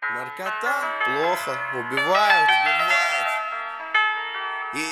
Наркота плохо, убивают. И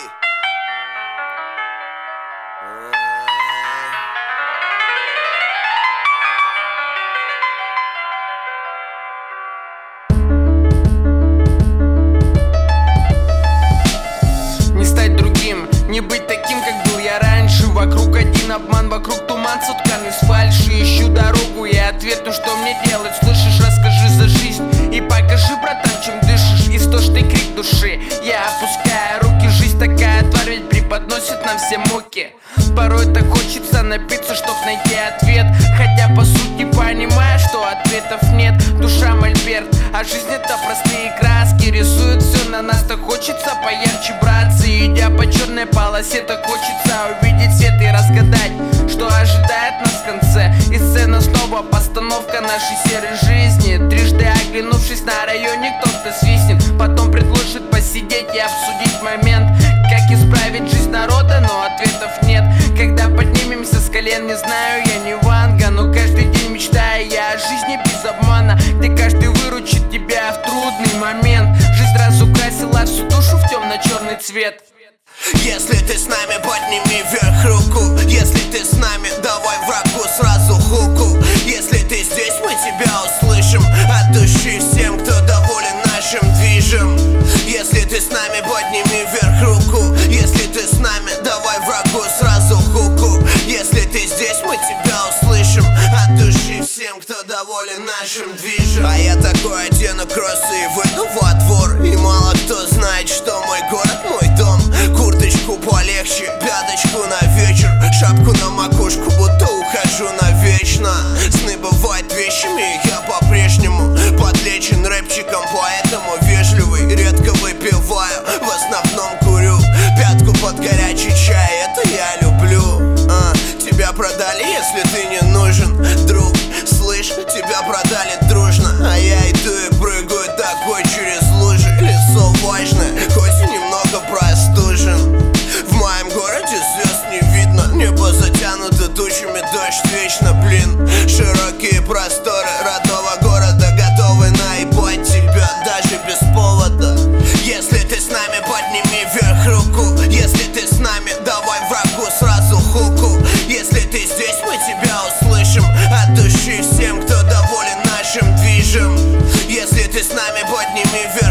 не стать другим, не быть таким, как был я раньше. Вокруг один обман, вокруг туман соткан из фальши. Ищу дорогу и ответ, ну что мне делать? Слышишь, расскажи за жизнь и покажи, братан, чем дышишь. Истошный крик души, я опускаю руки. Жизнь такая тварь, ведь преподносит нам все муки. Порой так хочется напиться, чтоб найти ответ, хотя по сути понимаю, что ответов нет. Душа мольберт, а жизнь это простые краски. Рисует все на нас, так хочется поярче браться. И идя по черной полосе, так хочется увидеть свет и разгадать, что ожидает нас в конце. И сцена снова постановка нашей серой жизни. Трижды оглянувшись на районе, кто-то свистнет, потом предложит посидеть и обсудить момент, как исправить жизнь народа, но ответов нет. Когда поднимемся с колен, не знаю, я не Ванга, но каждый день мечтаю я о жизни без обмана, где каждый выручит тебя в трудный момент. Жизнь разукрасила всю душу в темно-черный цвет. если ты с нами, подними вверх руку. Если ты с нами, давай врагу сразу хуку. Если ты здесь, мы тебя услышим от души всем, кто доволен нашим движем. Если ты с нами, подними вверх руку. Если ты с нами, давай врагу сразу хуку. Если ты здесь, мы тебя услышим от души всем, кто доволен нашим движем. А я такой одену кроссы и выйду во двор, и мало кто знает, что мой город мой дом. Курточку полегче, пяточку на вечер, шапку на макушку, будто ухожу навечно. Сны бывают вещами, я по-прежнему подлечен рэпчиком, поэтому вежливый. Редко выпиваю, в основном курю, пятку под горячий чай, это я люблю. Тебя продали, если ты не нужен, друг. Слышь, тебя продали дружно, а я иду и прыгаю такой через лужи. Лицо важное, хоть и немного простужен. В моем городе звезд не видно, небо затянуто тучами, дождь вечно, блин. Широкие просторы родного города готовы наебать тебя даже без повода. Если ты с нами, подними вверх руку. Если ты с нами, давай врагу сразу хуку. Если ты здесь, мы тебя услышим от души всем, кто доволен нашим движем. Если ты с нами, подними вверх